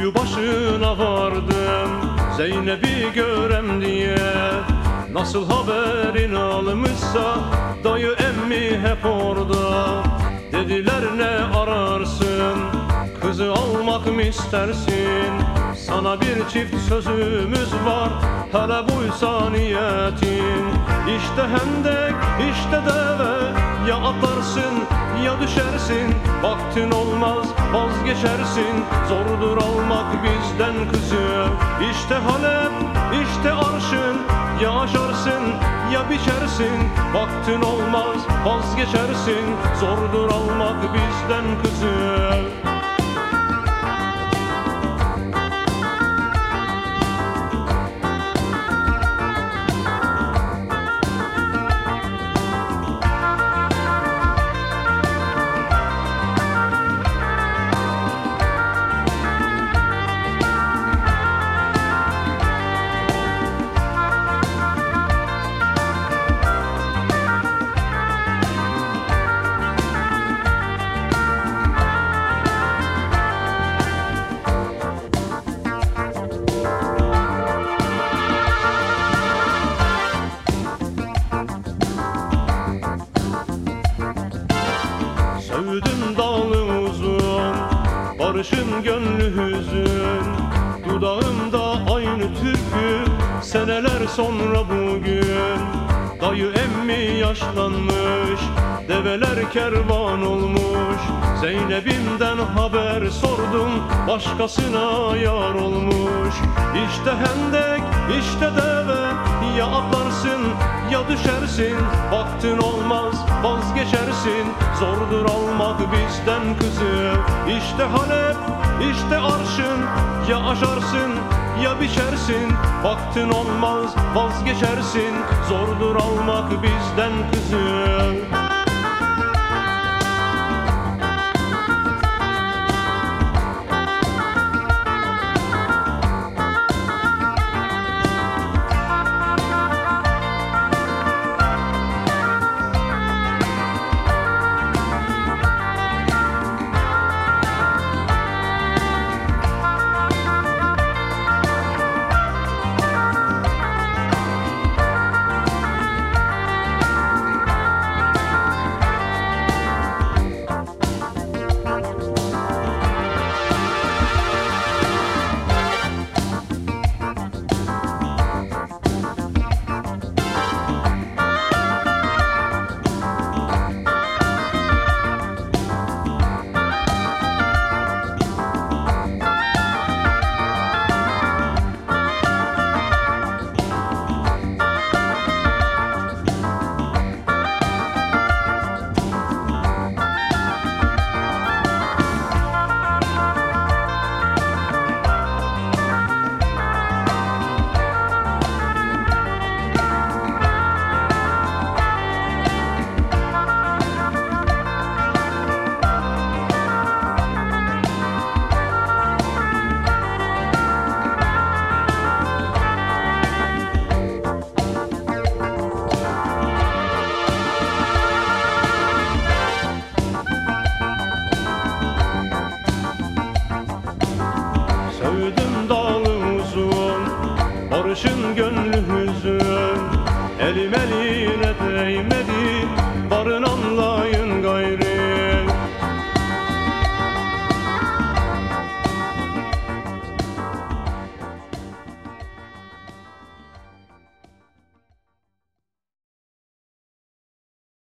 Kuyu başına vardım Zeynep'i görem diye. Nasıl haberin almışsa dayı emmi hep orada. Dediler ne ararsın, kızı almak mı istersin? Sana bir çift sözümüz var, hele buysa niyetin. İşte hendek, işte deve, ya atlarsın ya düşersin. Vaktin olmaz vazgeçersin, zordur almak bizden kızı. İşte Halep, işte arşın, ya aşarsın ya biçersin. Vaktin olmaz vazgeçersin, zordur almak bizden kızı. Söğüdüm dalı uzun, barışın gönlü hüzün. Dudağımda aynı türkü, seneler sonra bugün. Dayı emmi yaşlanmış, develer kervan olmuş. Zeynep'imden haber sordum, başkasına yar olmuş. İşte hendek, işte deve, ya atlarsın ya düşersin. Vaktin olmaz vazgeçersin, zordur almak bizden kızı. İşte Halep, işte arşın, ya aşarsın ya biçersin. Vaktin olmaz vazgeçersin, zordur almak bizden kızı. Söğüdüm dalı uzun, barışın gönlü hüzün. Elim eline değmiş